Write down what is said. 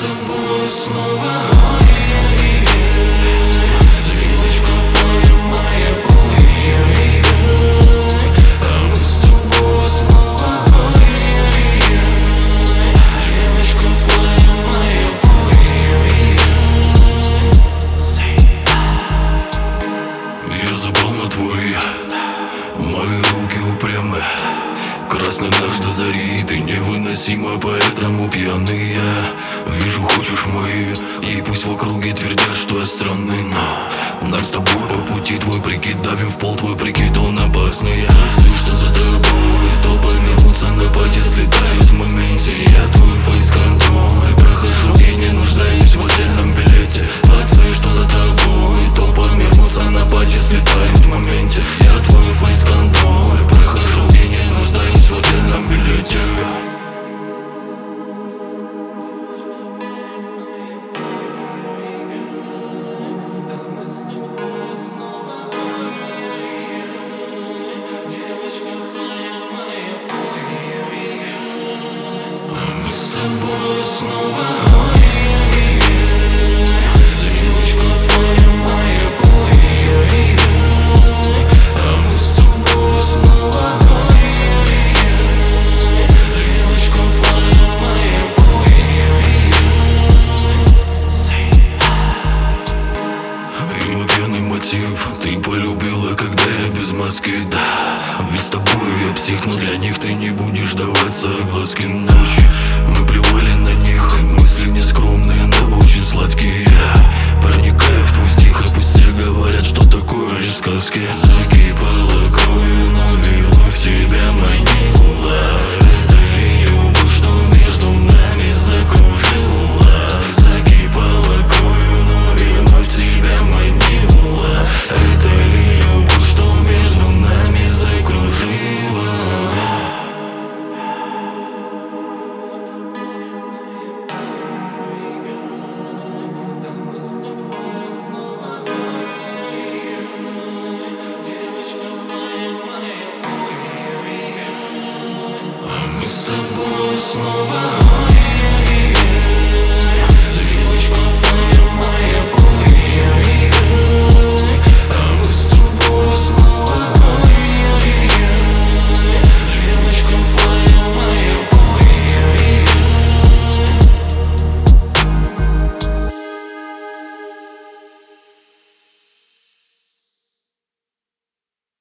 тобой снова. Ой-ой-ой, девочка твоя моя, ой-ой-ой, а мы с тобой снова. Ой-ой-ой, девочка твоя моя, ой-ой-ой. Я запал на твои, мои руки упрямы. Красный наш до зари, ты невыносима, поэтому пьяный я. Вижу, хочешь мои, и пусть в округе твердят, что я странный, но нам с тобой по пути твой прикид, давим в пол твой прикид, он опасный. Я слышу, что за тобой толпами рвутся на пати, слетают в моменте. Я твой фейс-контроль прохожу и не нуждаюсь в отдельном билете. Пацаны, что за тобой толпами рвутся на пати, слетают в моменте. Я твой фейс-контроль прохожу и не нуждаюсь в отдельном билете. С тобой снова. Ой-ой-ой, девочка твоя моя, ой-ой-ой, а мы с тобой снова. Ой-ой-ой, девочка твоя моя, ой-ой-ой. И пьяный мотив ты полюбила, когда я без маски, да. Ведь с тобой я псих, но для них ты не будешь давать согласки.